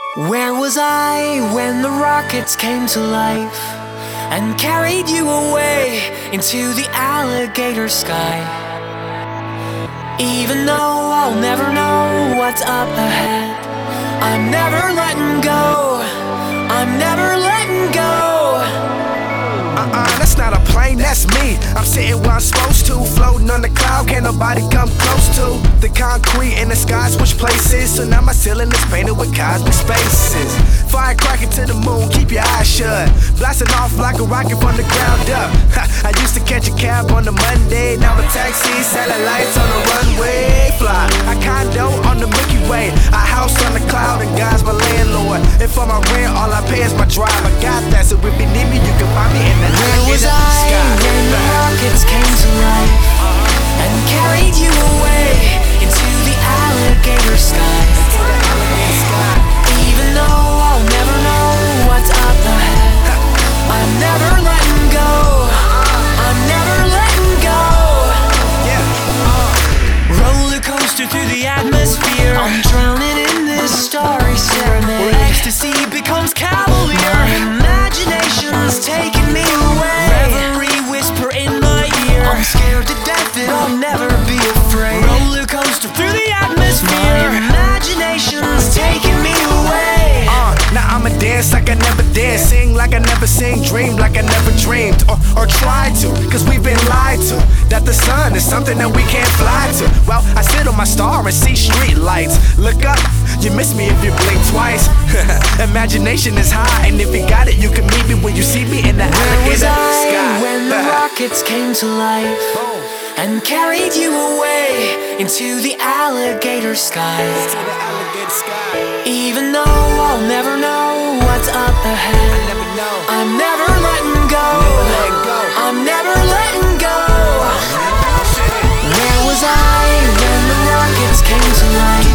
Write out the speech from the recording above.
Where was I when the rockets came to life and carried you away into the alligator sky? Even though I'll never know what's up ahead, I'm never letting go, I'm never letting go. That's not a plane, that's me. I'm sitting where I'm supposed to, floating on the cloud, can't nobody come close to. The concrete in the sky switch places, so now my ceiling is painted with cosmic spaces. Firecracker to the moon, keep your eyes shut, blasting off like a rocket from the ground up. I used to catch a cab on a Monday, now a taxi, satellites on the runway. Fly, a condo on the Milky Way, a house on the cloud, and God's my landlord. And for my rent, all I pay is my drive. I got that, so if you need me, you can find me in the Where was I when the rockets came to life and carried you away into the alligator sky? Even though I'll never know what's up ahead, I'm never letting go, I'm never letting go. Roller coaster through the atmosphere, I'm drowning in this starry serenade, where ecstasy becomes cavalier. My imagination's taking me away, reverie whisper in my ear, I'm scared to death that I'll never be afraid. Roller coaster through the atmosphere, my imagination's taking me away. Now I'ma dance like I never danced, sing like I never sang, dream like I never dreamed, or tried to, cause we've been lied to, that the sun is something that we can't fly to. Well, I sit on my star and see street lights. Look up, you miss me if you blink twice. Imagination is high, and if you got it, you can meet me when you see me in the alligator sky. When the rockets came to life and carried you away into the alligator sky. Even though I'll never know what's up ahead, I'm never letting go, I'm never letting go. Where was I when the rockets came to life